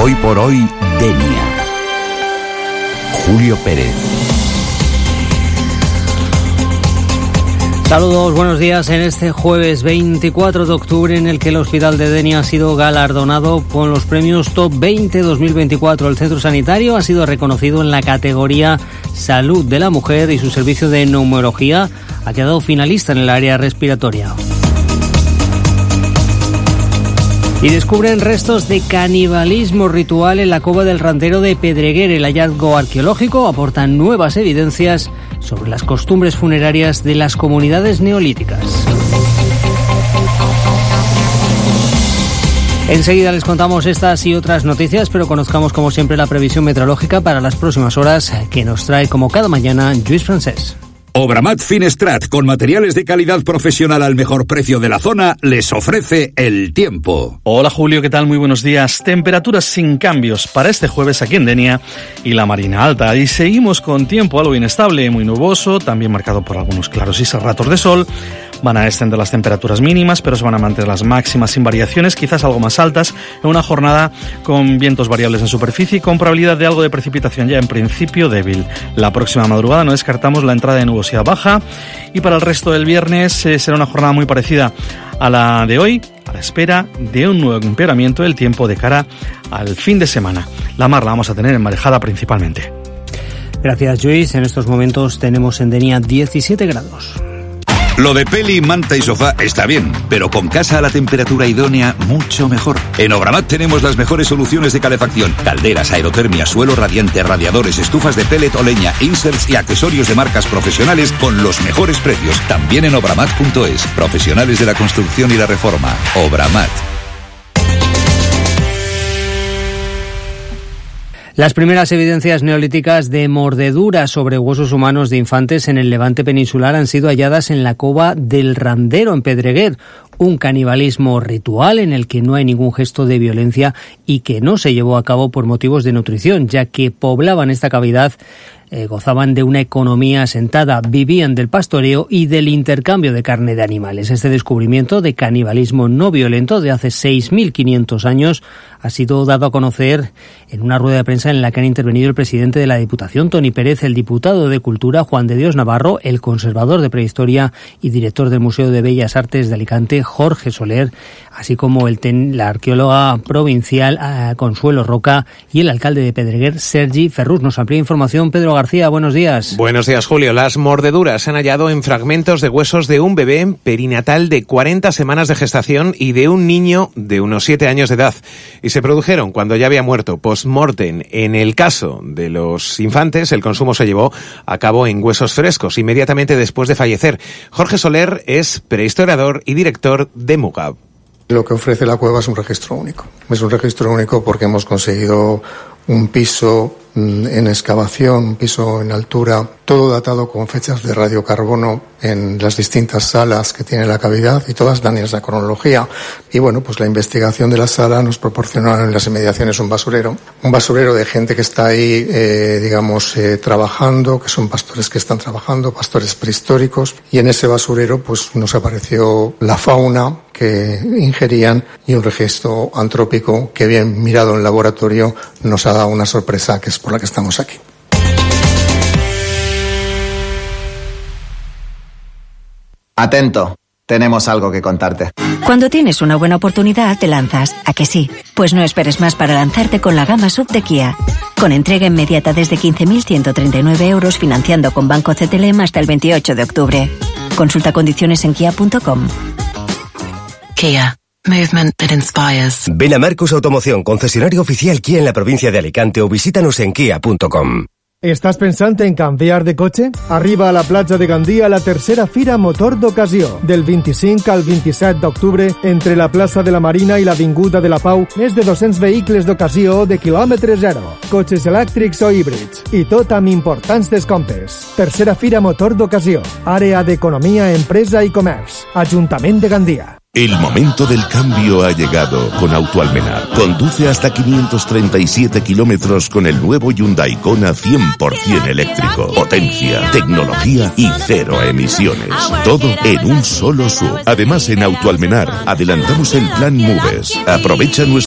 Hoy por hoy, Denia. Julio Pérez. Saludos, buenos días en este jueves 24 de octubre en el que el Hospital de Denia ha sido galardonado con los premios Top 20 2024. El centro sanitario ha sido reconocido en la categoría Salud de la Mujer y su servicio de neumología ha quedado finalista en el área respiratoria. Y descubren restos de canibalismo ritual en la cova del Randero de Pedreguer. El hallazgo arqueológico aporta nuevas evidencias sobre las costumbres funerarias de las comunidades neolíticas. Enseguida les contamos estas y otras noticias, pero conozcamos como siempre la previsión meteorológica para las próximas horas que nos trae como cada mañana Lluís Francés. Obramat Finestrat, con materiales de calidad profesional al mejor precio de la zona, les ofrece el tiempo. Hola Julio, ¿qué tal? Muy buenos días. Temperaturas sin cambios para este jueves aquí en Denia y la Marina Alta. Y seguimos con tiempo algo inestable, muy nuboso, también marcado por algunos claros y ratos de sol. Van a descender las temperaturas mínimas, pero se van a mantener las máximas sin variaciones, quizás algo más altas, en una jornada con vientos variables en superficie y con probabilidad de algo de precipitación ya en principio débil. La próxima madrugada no descartamos la entrada de nubosidad baja y para el resto del viernes será una jornada muy parecida a la de hoy, a la espera de un nuevo empeoramiento del tiempo de cara al fin de semana. La mar la vamos a tener enmarejada principalmente. Gracias, Lluís. En estos momentos tenemos en Denia 17 grados. Lo de peli, manta y sofá está bien, pero con casa a la temperatura idónea, mucho mejor. En Obramat tenemos las mejores soluciones de calefacción: calderas, aerotermia, suelo radiante, radiadores, estufas de pellet o leña, inserts y accesorios de marcas profesionales con los mejores precios. También en obramat.es. Profesionales de la construcción y la reforma. Obramat. Las primeras evidencias neolíticas de mordeduras sobre huesos humanos de infantes en el Levante peninsular han sido halladas en la cova del Randero, en Pedreguer. Un canibalismo ritual en el que no hay ningún gesto de violencia y que no se llevó a cabo por motivos de nutrición, ya que poblaban esta cavidad, gozaban de una economía asentada, vivían del pastoreo y del intercambio de carne de animales. Este descubrimiento de canibalismo no violento de hace 6.500 años ha sido dado a conocer en una rueda de prensa en la que han intervenido el presidente de la Diputación, Toni Pérez, el diputado de Cultura, Juan de Dios Navarro, el conservador de Prehistoria y director del Museo de Bellas Artes de Alicante, Jorge Soler, así como la arqueóloga provincial Consuelo Roca y el alcalde de Pedreguer, Sergi Ferrús. Nos amplía información Pedro García, buenos días. Buenos días, Julio. Las mordeduras se han hallado en fragmentos de huesos de un bebé perinatal de 40 semanas de gestación y de un niño de unos 7 años de edad. Y se produjeron cuando ya había muerto, post-mortem. En el caso de los infantes, el consumo se llevó a cabo en huesos frescos, inmediatamente después de fallecer. Jorge Soler es prehistoriador y director de Mugab. Lo que ofrece la cueva es un registro único. Es un registro único porque hemos conseguido un piso en excavación, un piso en altura, todo datado con fechas de radiocarbono en las distintas salas que tiene la cavidad y todas dan esa cronología. Y bueno, pues la investigación de la sala nos proporcionaron en las inmediaciones un basurero de gente que está ahí, trabajando, que son pastores que están trabajando, pastores prehistóricos, y en ese basurero pues nos apareció la fauna que ingerían y un registro antrópico que, bien mirado en laboratorio, nos ha dado una sorpresa, que es por la que estamos aquí. Atento, tenemos algo que contarte. Cuando tienes una buena oportunidad, te lanzas, ¿a que sí? Pues no esperes más para lanzarte con la gama SUV de Kia. Con entrega inmediata desde 15.139 euros, financiando con Banco CTLM hasta el 28 de octubre. Consulta condiciones en kia.com. Kia. Movement that inspires. Ven a Marcus Automoción, concesionario oficial Kia en la provincia de Alicante, o visítanos en kia.com. Estàs pensant en canviar de cotxe? Arriba a la platja de Gandia la tercera Fira Motor d'Ocasió. Del 25 al 27 d'octubre, entre la plaça de la Marina i l'Avinguda de la Pau, més de 200 vehicles d'ocasió de quilòmetre zero, cotxes elèctrics o híbrids, i tot amb importants descomptes. Tercera Fira Motor d'Ocasió, àrea d'Economia, Empresa i Comerç, Ajuntament de Gandia. El momento del cambio ha llegado con Autoalmenar. Conduce hasta 537 kilómetros con el nuevo Hyundai Kona 100% eléctrico. Potencia, tecnología y cero emisiones. Todo en un solo SUV. Además, en Autoalmenar adelantamos el plan Moves. Aprovecha nuestro